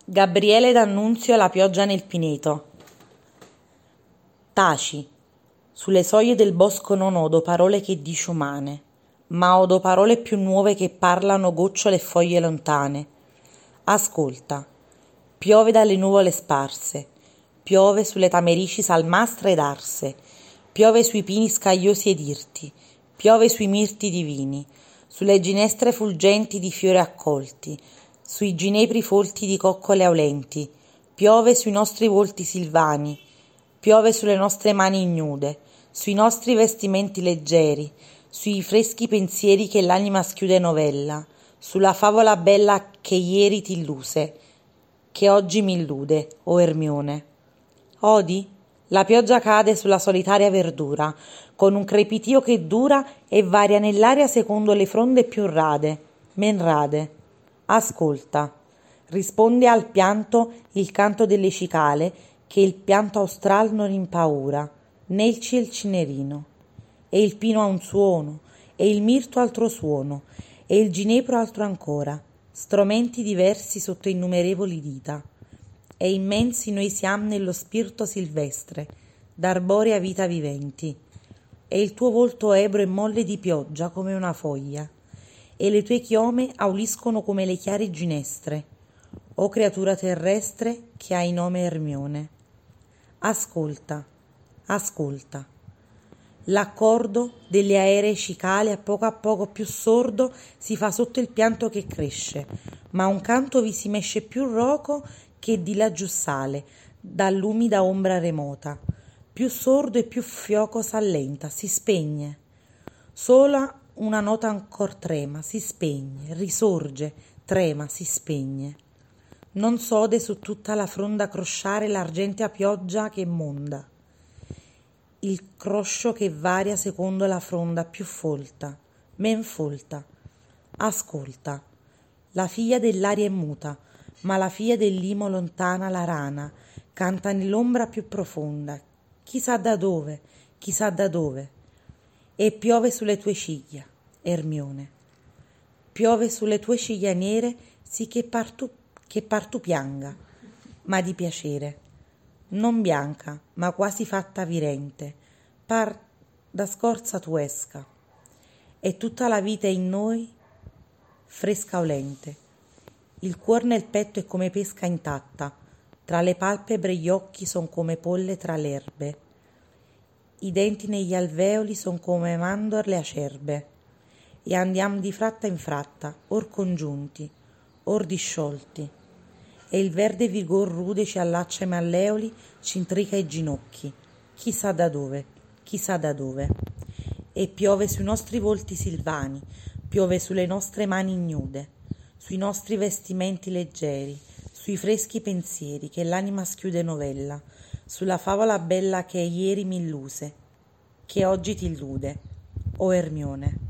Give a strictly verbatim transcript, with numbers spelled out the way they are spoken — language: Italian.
Gabriele D'Annunzio La pioggia nel pineto. Taci. Sulle soglie del bosco non odo parole che dici umane, ma odo parole più nuove che parlano gocciole e foglie lontane. Ascolta. Piove dalle nuvole sparse, piove sulle tamerici salmastre ed arse, piove sui pini scagliosi ed irti, piove sui mirti divini, sulle ginestre fulgenti di fiori accolti, sui ginepri folti di coccole aulenti, piove sui nostri volti silvani, piove sulle nostre mani ignude, sui nostri vestimenti leggeri, sui freschi pensieri che l'anima schiude novella, sulla favola bella che ieri t'illuse, che oggi mi illude, o Ermione. Odi? La pioggia cade sulla solitaria verdura, con un crepitio che dura e varia nell'aria secondo le fronde più rade, men rade. Ascolta. Risponde al pianto il canto delle cicale, che il pianto austral non impaura, né il ciel cinerino. E il pino ha un suono, e il mirto altro suono, e il ginepro altro ancora, stromenti diversi sotto innumerevoli dita. E immensi noi siam nello spirito silvestre, d'arborea vita viventi. E il tuo volto ebro e molle di pioggia come una foglia, e le tue chiome auliscono come le chiare ginestre, o creatura terrestre che hai nome Ermione. Ascolta, ascolta. L'accordo delle aeree cicale a poco a poco più sordo si fa sotto il pianto che cresce, ma un canto vi si mesce più roco che di laggiù sale, dall'umida ombra remota. Più sordo e più fioco s'allenta, si spegne. Sola una nota ancor trema, si spegne, risorge, trema, si spegne. Non s'ode su tutta la fronda crosciare l'argentea pioggia che monda, il croscio che varia secondo la fronda più folta, men folta. Ascolta. La figlia dell'aria è muta, ma la figlia dell'imo lontana, la rana, canta nell'ombra più profonda, chissà da dove, chissà da dove. E piove sulle tue ciglia, Ermione. Piove sulle tue ciglia nere, sì che par tu, che par tu pianga, ma di piacere. Non bianca, ma quasi fatta virente, par da scorza tu esca. E tutta la vita è in noi, fresca olente. Il cuor nel petto è come pesca intatta, tra le palpebre gli occhi son come polle tra le erbe. I denti negli alveoli son come mandorle acerbe, e andiam di fratta in fratta, or congiunti, or disciolti, e il verde vigor rude ci allaccia i malleoli, ci intrica i ginocchi, chissà da dove, chissà da dove. E piove sui nostri volti silvani, piove sulle nostre mani ignude, sui nostri vestimenti leggeri, sui freschi pensieri che l'anima schiude novella, sulla favola bella che ieri mi illuse, che oggi ti illude, o Ermione.